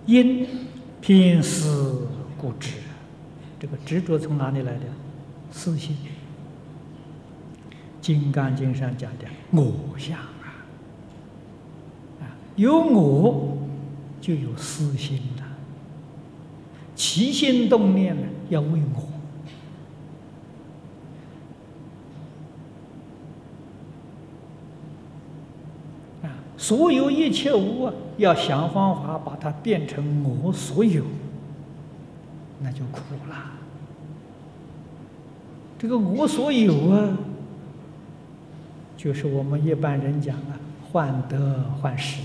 因偏私故执。这个执着从哪里来的？私心。《金刚经》上讲的我相有我就有私心了，起心动念呢要为我。所有一切物要想方法把它变成我所有，那就苦了。这个我所有啊，就是我们一般人讲患得患失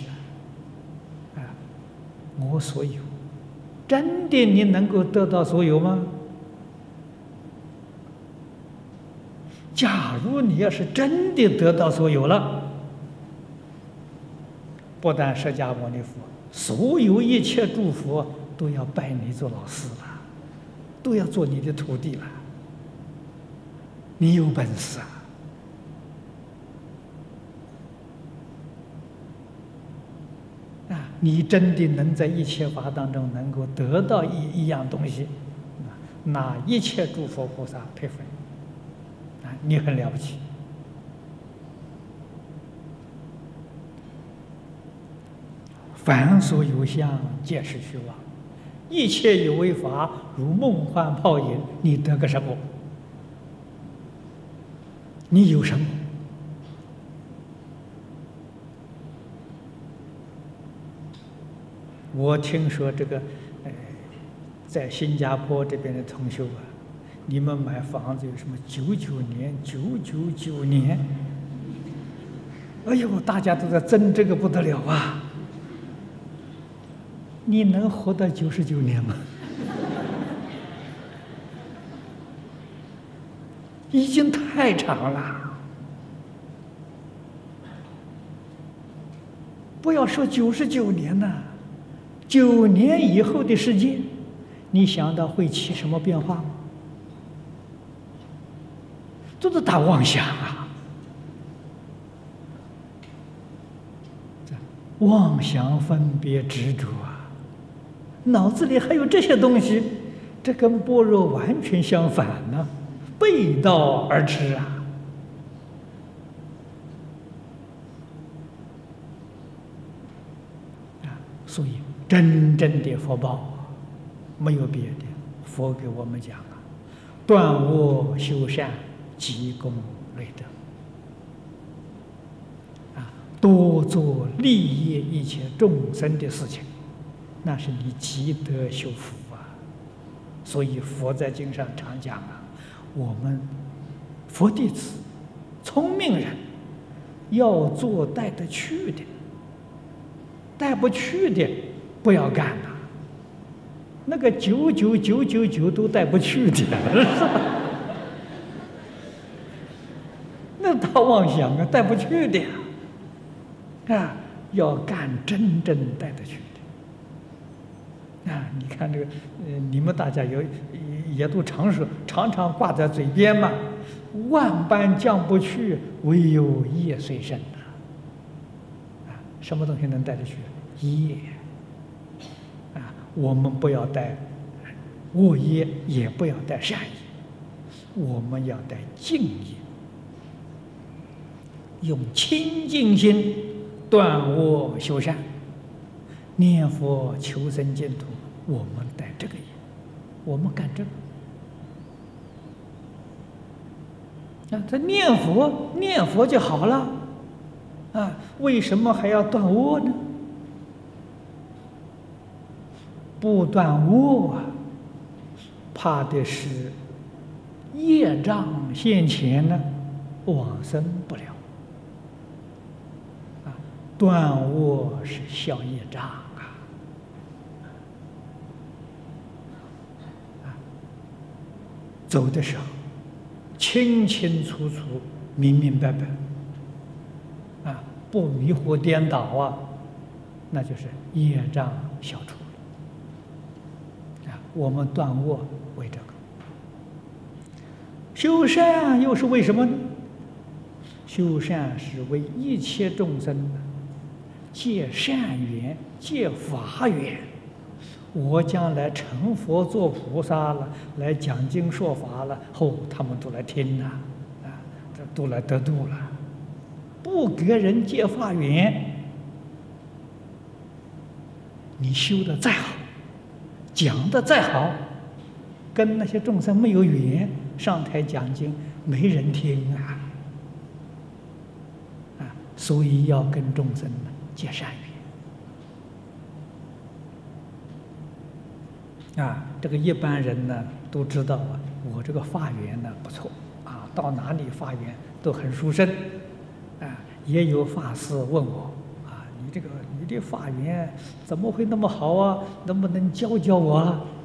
我所有，真的你能够得到所有吗？假如你要是真的得到所有了，不但释迦牟尼佛，所有一切诸佛都要拜你做老师了，都要做你的徒弟了。你有本事你真的能在一切法当中能够得到一样东西，那一切诸佛菩萨佩服你你很了不起。凡所有相，皆是虚妄。一切有为法，如梦幻泡影。你得个什么？你有什么？我听说这个，在新加坡这边的同修你们买房子有什么99年、999年？哎呦，大家都在争这个不得了啊！你能活到99年吗？已经太长了。不要说99年了，9年以后的世界，你想到会起什么变化吗？都是大妄想啊！妄想分别执着脑子里还有这些东西，这跟般若完全相反呢，背道而驰所以真正的福报没有别的，佛给我们讲断恶修善，积功累德多做利益一切众生的事情，那是你积德修福所以佛在经上常讲我们佛弟子、聪明人要做带得去的，带不去的不要干那个99999都带不去的，是吧？那大妄想带不去的要干真正带得去的你看这个你们大家也都常说，常常挂在嘴边嘛，万般降不去，唯有业随身什么东西能带得去？业我们不要带恶业，也不要带善业，我们要带净业，用清净心断恶修善，念佛求生净土，我们带这个业，我们干这个他念佛就好了为什么还要断恶呢？不断恶怕的是业障现前呢，往生不了断恶是消业障走的时候清清楚楚、明明白白不迷惑颠倒那就是业障消除我们断恶为这个，修善又是为什么呢？修善是为一切众生借善缘、借法缘我将来成佛做菩萨了，来讲经说法了，他们都来听了，这都来得度了。不给人结法缘，你修的再好，讲的再好，跟那些众生没有缘，上台讲经没人听啊！所以要跟众生结善缘。这个一般人呢都知道我这个法缘呢不错到哪里法缘都很殊胜也有法师问我你这法缘怎么会那么好啊？能不能教教我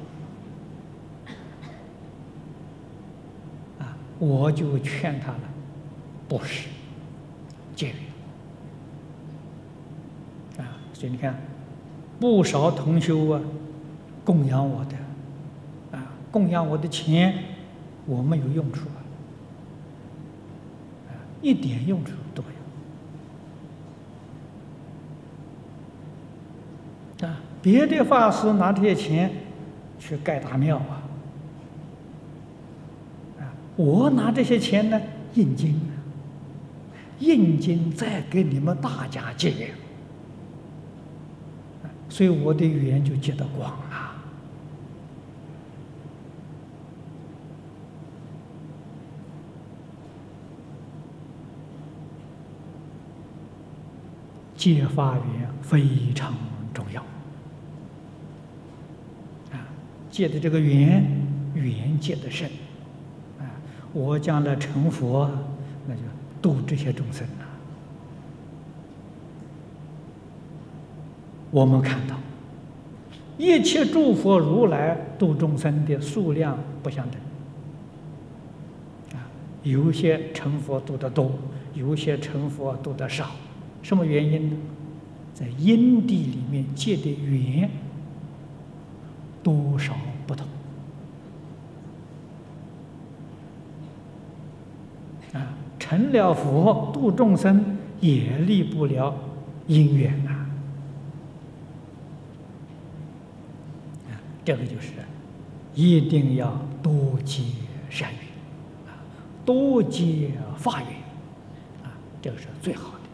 我就劝他了，不是结缘所以你看，不少同修供养我的供养我的钱，我没有用处一点用处都没有别的法师拿这些钱去盖大庙我拿这些钱呢印经印经再给你们大家结缘所以我的缘就结得广了。结法缘非常重要结的这个缘结得深我将来成佛，那就度这些众生了。我们看到一切诸佛如来度众生的数量不相等有些成佛度得多，有些成佛度得少。什么原因呢？在因地里面结的缘多少不同成了佛度众生也离不了因缘这个就是一定要多结善缘多结法缘这个是最好的。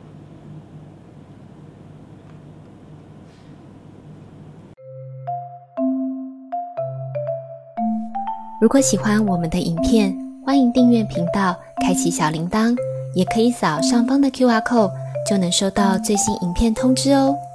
如果喜欢我们的影片，欢迎订阅频道，开启小铃铛，也可以扫上方的 QR code，就能收到最新影片通知哦。